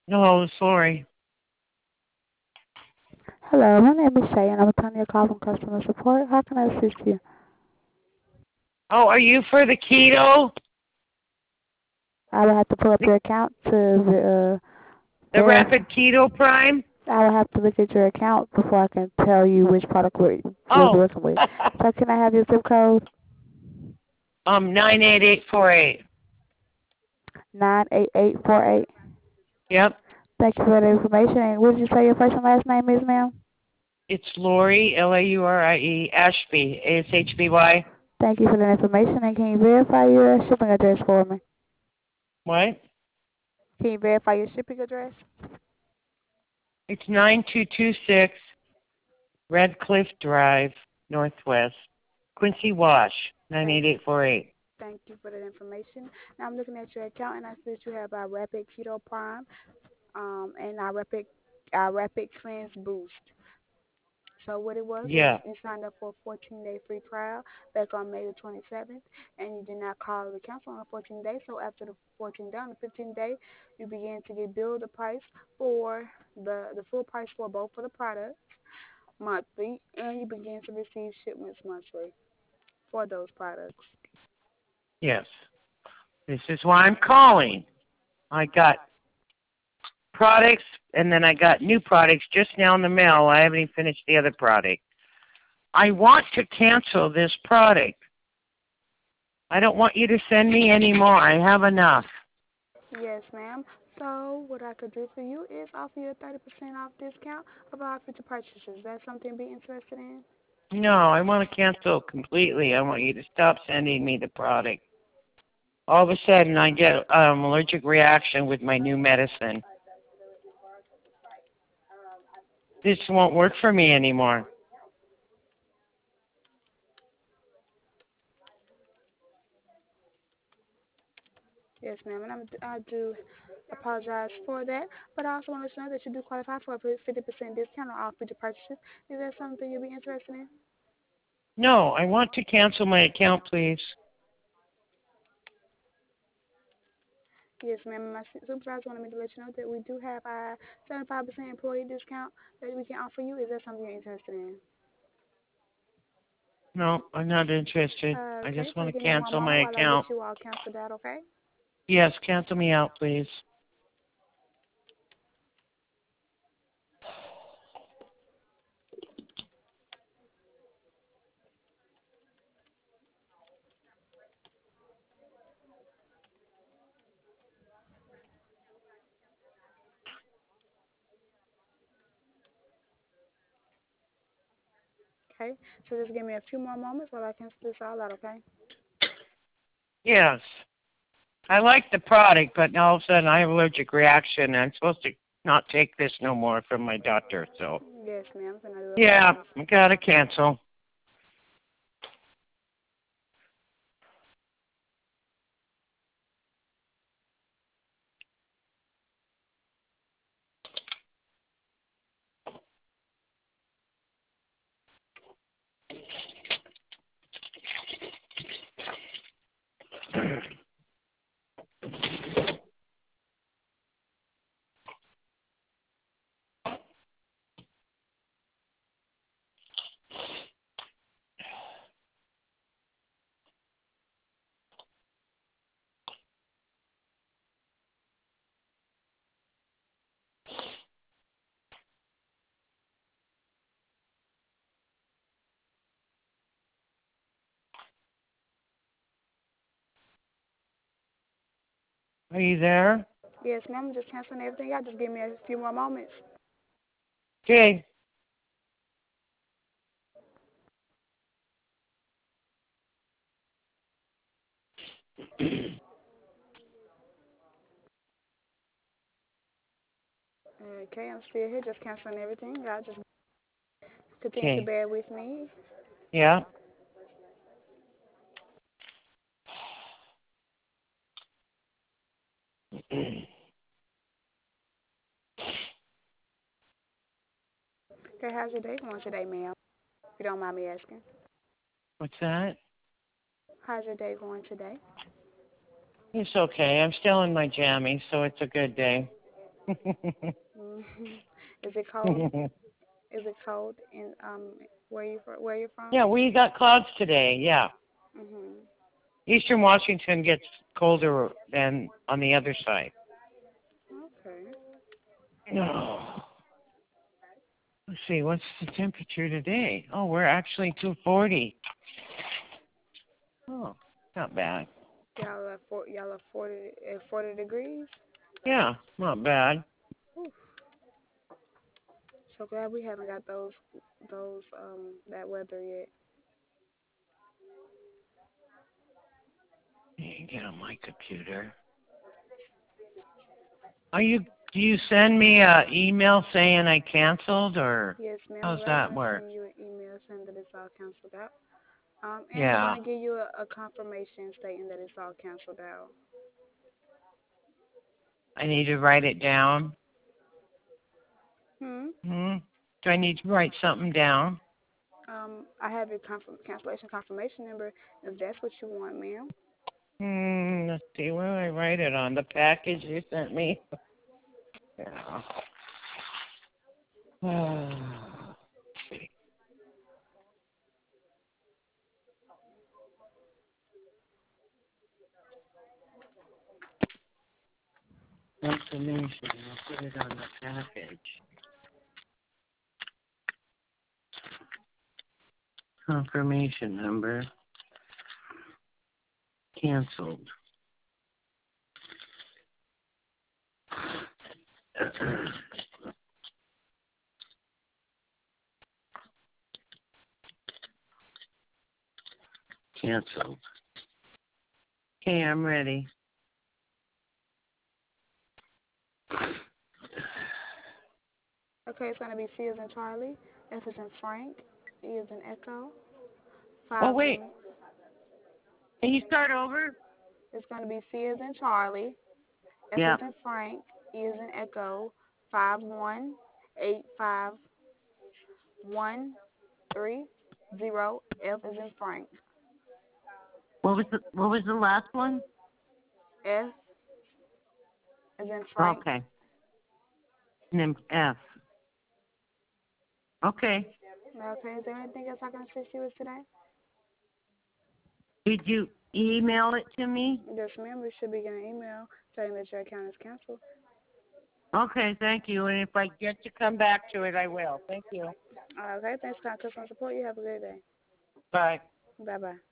No, sorry. Hello, my name is Shay, and I'm returning your call from customer support. How can I assist you? Oh, are you for the keto? I will have to pull up The, your account to the verify. Rapid Keto Prime? I will have to look at your account before I can tell you which product we'll be Oh, working with. So can I have your zip code? 98848. 98848. Yep. Thank you for the information. And what did you say your first and last name is, ma'am? It's Lori, Laurie, Ashby, ASHBY. Thank you for the information. And can you verify your shipping address for me? What? Can you verify your shipping address? It's 9226 Red Cliff Drive, Northwest, Quincy Wash, Thank 98848. Thank you for that information. Now I'm looking at your account, and I see that you have our Rapid Keto Prime, and our Rapid Cleanse Boost. So what it was is Yeah. you signed up for a 14-day free trial back on May the 27th, and you did not call the cancel on the 14th day. So after the 14th day, on the 15th day, you began to get billed the price for the full price for both of the products monthly, and you began to receive shipments monthly for those products. Yes. This is why I'm calling. I got products, and then I got new products just now in the mail. I haven't even finished the other product. I want to cancel this product. I don't want you to send me any more. I have enough. Yes, ma'am. So what I could do for you is offer you a 30% off discount of our future purchases. Is that something you'd be interested in? No, I want to cancel completely. I want you to stop sending me the product. All of a sudden, I get allergic reaction with my new medicine. This won't work for me anymore. Yes, ma'am. And I do apologize for that, but I also want to know that you do qualify for a 50% discount on all future purchases. Is that something you'd be interested in? No, I want to cancel my account, please. Yes, ma'am. My supervisor wanted me to let you know that we do have our 75% employee discount that we can offer you. Is that something you're interested in? No, I'm not interested. I Okay, just so want to give me one cancel my moment while I get account. you all canceled out, okay? Yes, cancel me out, please. Okay, so just give me a few more moments while I cancel this all out, okay? Yes. I like the product, but now all of a sudden I have allergic reaction. And I'm supposed to not take this no more from my doctor. So, Yes, ma'am, and I do yeah, apologize. I gotta cancel. Are you there? Yes, ma'am, I'm just canceling everything out. Just give me a few more moments. Okay. Okay, I'm still here, just canceling everything. Y'all just continue to Okay. bear with me. Yeah. Okay, how's your day going today, ma'am? If you don't mind me asking. What's that? How's your day going today? It's okay. I'm still in my jammies, so it's a good day. Is it cold? Is it cold in where you're from? Yeah, we got clouds today. Yeah. Mhm. Eastern Washington gets colder than on the other side. Okay. Oh. Let's see, what's the temperature today? Oh, we're actually 240. Oh, not bad. Y'all are 40 degrees. Yeah, not bad. Oof. So glad we haven't got those that weather yet. Get on my computer. Do you send me a email saying I canceled, or Yes, ma'am. how's We're that gonna work? send you an email saying that it's all canceled out. And we're Yeah, gonna give you a confirmation stating that it's all canceled out. I need to write it down. Hmm. Hmm. Do I need to write something down? I have your cancellation confirmation number if that's what you want, ma'am. Let's see, where do I write it on? The package you sent me? Yeah. Information. I'll put it on the package. Confirmation number. Canceled. Canceled. Okay, I'm ready. Okay, it's gonna be C as in Charlie, F as in Frank, E as in Echo, Oh, five wait. one. Can you start over? It's gonna be C as in Charlie, F Yeah. as in Frank, E as in Echo, 51851330, F as in Frank, What was the last one? F as in Frank. Okay. And then F. Okay. Okay, is there anything else I can assist you with today? Did you email it to me? Yes, ma'am. We should be getting an email saying that your account is canceled. Okay, thank you. And if I get to come back to it, I will. Thank you. Okay, thanks for customer support. You have a good day. Bye. Bye-bye.